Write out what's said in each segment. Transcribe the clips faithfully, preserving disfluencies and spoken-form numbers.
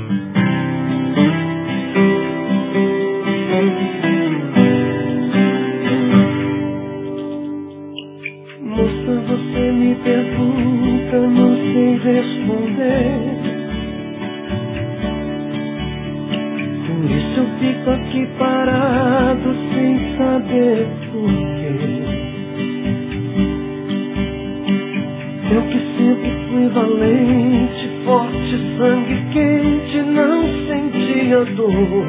Moça, você me pergunta, não sei responder. Por isso eu fico aqui parado sem saber porquê. Eu que sempre fui valente, forte, sangue quente, não sentia dor.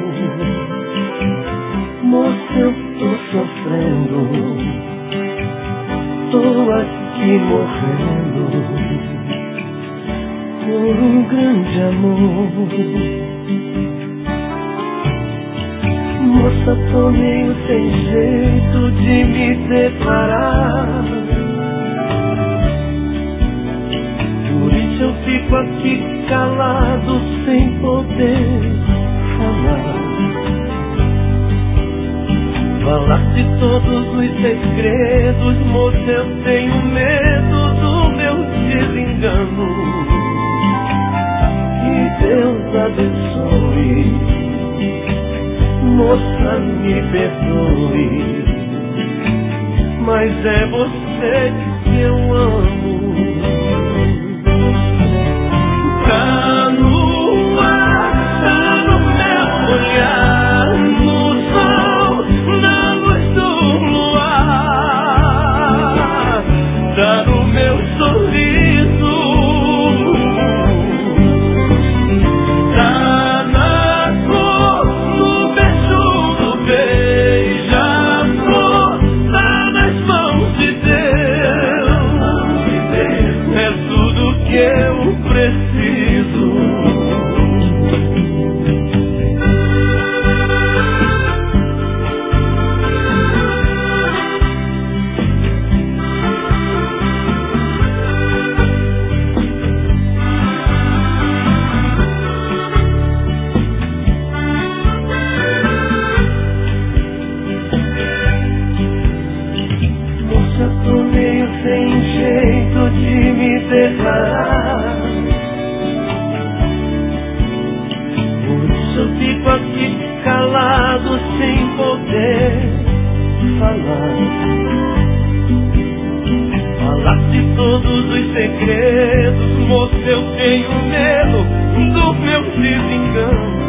Moça, eu tô sofrendo, tô aqui morrendo por um grande amor. Moça, tô meio sem jeito de me separar. Por isso eu fico aqui calado sem poder falar. Falar de todos os segredos, moça, eu tenho medo do meu desengano. Que Deus abençoe, moça, me perdoe, mas é você que eu amo. Tá no ar, tá no meu olhar, no sol, na luz do luar, tá no meu sorriso, tá na cor, no beijo do beija-flor, tá nas mãos de Deus, é tudo que eu preciso. Moça, tô meio sem jeito de me declarar. Por isso eu fico aqui calado sem poder falar. Falar de todos os segredos, moça, eu tenho medo do meu desengano.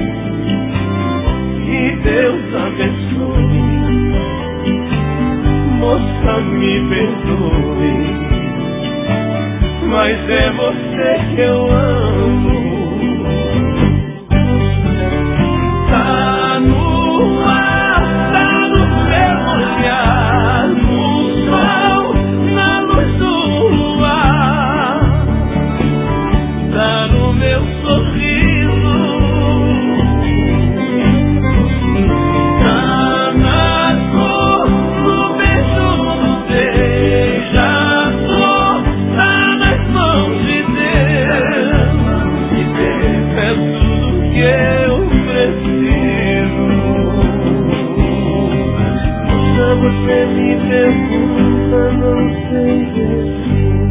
Que Deus abençoe, moça, me perdoe, mas é você que eu amo. Tá no ar, tá no meu olhar, no sol, na luz do luar, tá no meu sorriso, tá na cor, no beijo do beija-flor, tá nas mãos de Deus, é tudo que eu preciso. Se você me pergunta, não sei responder.